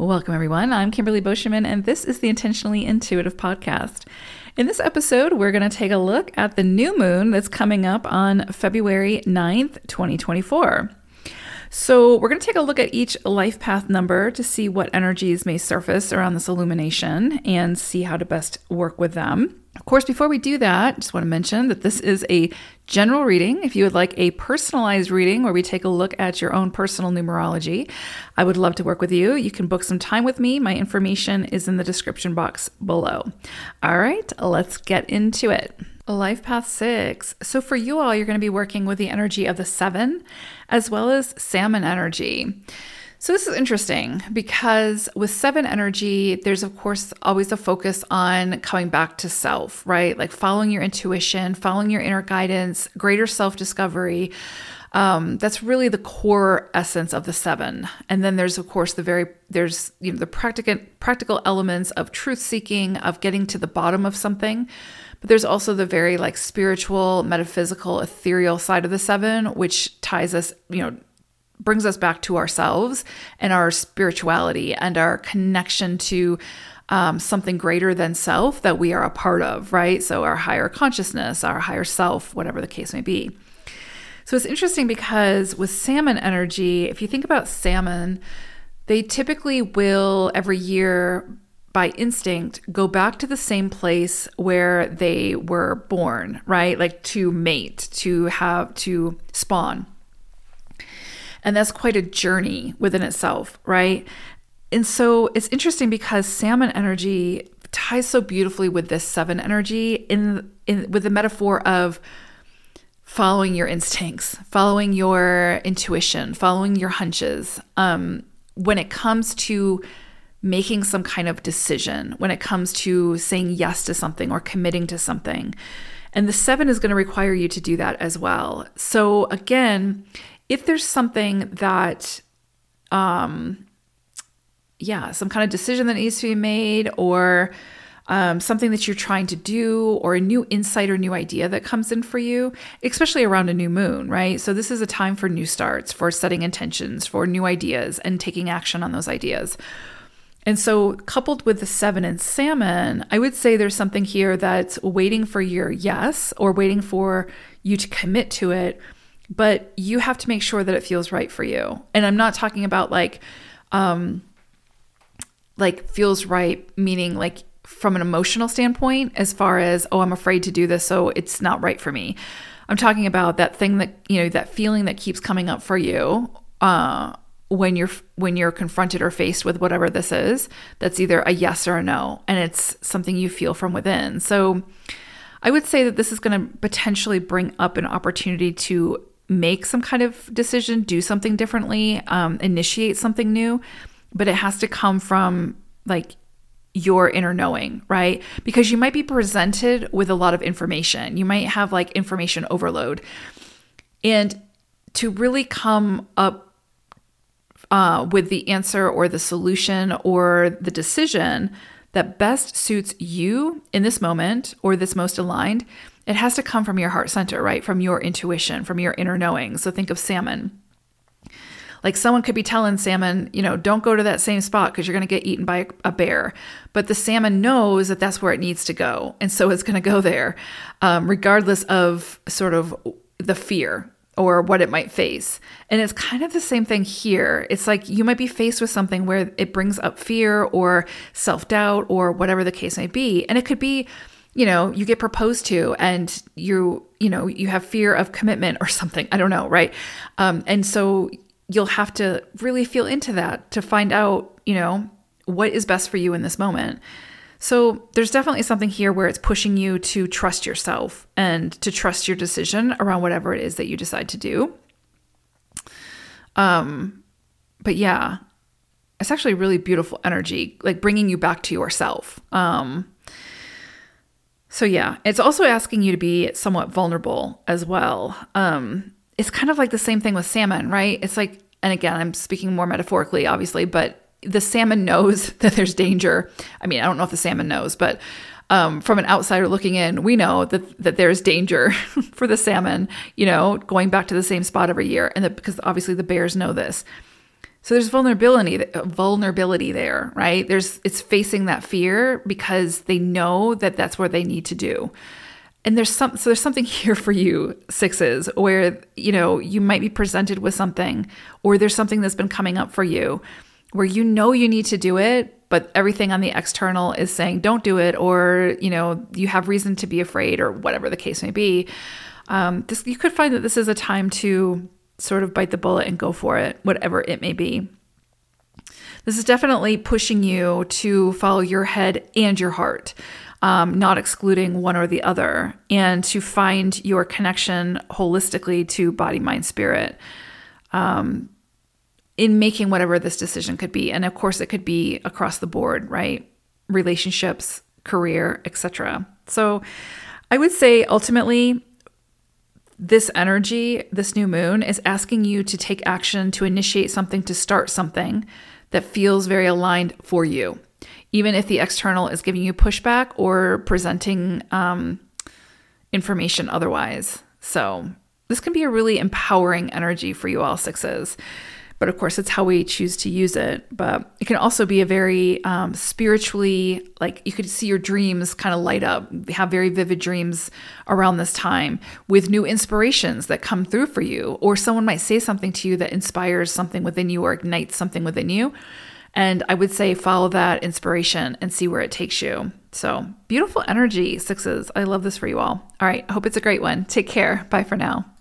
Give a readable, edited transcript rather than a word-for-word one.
Welcome, everyone. I'm Kimberly Boschman, and this is the Intentionally Intuitive podcast. In this episode, we're going to take a look at the new moon that's coming up on February 9th, 2024. So we're going to take a look at each life path number to see what energies may surface around this illumination and see how to best work with them. Of course, before we do that, I just want to mention that this is a general reading. If you would like a personalized reading where we take a look at your own personal numerology, I would love to work with you. You can book some time with me. My information is in the description box below. All right, let's get into it. Life Path 6. So for you all, you're going to be working with the energy of the 7 as well as Salmon energy. So this is interesting because with 7 energy, there's of course always a focus on coming back to self, right? Like following your intuition, following your inner guidance, greater self-discovery. That's really the core essence of the 7. And then there's of course the practical elements of truth seeking, of getting to the bottom of something. But there's also the very spiritual, metaphysical, ethereal side of the 7, which ties us, brings us back to ourselves and our spirituality and our connection to something greater than self that we are a part of, right? So our higher consciousness, our higher self, whatever the case may be. So it's interesting because with Salmon energy, if you think about salmon, they typically will every year by instinct go back to the same place where they were born, right? Like to mate, to spawn. And that's quite a journey within itself, right? And so it's interesting because Salmon energy ties so beautifully with this 7 energy with the metaphor of following your instincts, following your intuition, following your hunches. When it comes to making some kind of decision, when it comes to saying yes to something or committing to something. And the 7 is going to require you to do that as well. So again, if there's something that, some kind of decision that needs to be made or something that you're trying to do or a new insight or new idea that comes in for you, especially around a new moon, right? So this is a time for new starts, for setting intentions, for new ideas and taking action on those ideas. And so coupled with the 7 and Salmon, I would say there's something here that's waiting for your yes or waiting for you to commit to it. But you have to make sure that it feels right for you. And I'm not talking about feels right, meaning from an emotional standpoint, as far as, I'm afraid to do this, so it's not right for me. I'm talking about that thing that, that feeling that keeps coming up for you when you're confronted or faced with whatever this is, that's either a yes or a no. And it's something you feel from within. So I would say that this is going to potentially bring up an opportunity to make some kind of decision, do something differently, initiate something new, but it has to come from your inner knowing, right? Because you might be presented with a lot of information. You might have information overload. And to really come up with the answer or the solution or the decision that best suits you in this moment or that's most aligned, it has to come from your heart center, right? From your intuition, from your inner knowing. So think of salmon. Someone could be telling salmon, don't go to that same spot because you're going to get eaten by a bear. But the salmon knows that that's where it needs to go. And so it's going to go there, regardless of sort of the fear or what it might face. And it's kind of the same thing here. It's you might be faced with something where it brings up fear or self-doubt or whatever the case may be. And it could be, you get proposed to and you have fear of commitment or something. I don't know, right? And so you'll have to really feel into that to find out, what is best for you in this moment. So there's definitely something here where it's pushing you to trust yourself and to trust your decision around whatever it is that you decide to do. But yeah, it's actually really beautiful energy, bringing you back to yourself. So yeah, it's also asking you to be somewhat vulnerable as well. It's kind of the same thing with salmon, right? It's and again, I'm speaking more metaphorically, obviously, but the salmon knows that there's danger. I mean, I don't know if the salmon knows, but from an outsider looking in, we know that there's danger for the salmon, going back to the same spot every year. And because obviously the bears know this. So there's vulnerability there, right? It's facing that fear because they know that that's what they need to do. And there's something here for you, sixes, where, you might be presented with something, or there's something that's been coming up for you where you need to do it, but everything on the external is saying don't do it, or, you have reason to be afraid, or whatever the case may be. You could find that this is a time to sort of bite the bullet and go for it, whatever it may be. This is definitely pushing you to follow your head and your heart, not excluding one or the other, and to find your connection holistically to body, mind, spirit, in making whatever this decision could be. And of course, it could be across the board, right? Relationships, career, etc. So I would say ultimately, this energy, this new moon, is asking you to take action, to initiate something, to start something that feels very aligned for you, even if the external is giving you pushback or presenting information otherwise. So this can be a really empowering energy for you all, sixes. But of course, it's how we choose to use it. But it can also be a very spiritually, like you could see your dreams kind of light up, have very vivid dreams around this time with new inspirations that come through for you. Or someone might say something to you that inspires something within you or ignites something within you. And I would say follow that inspiration and see where it takes you. So beautiful energy, sixes. I love this for you all. All right. I hope it's a great one. Take care. Bye for now.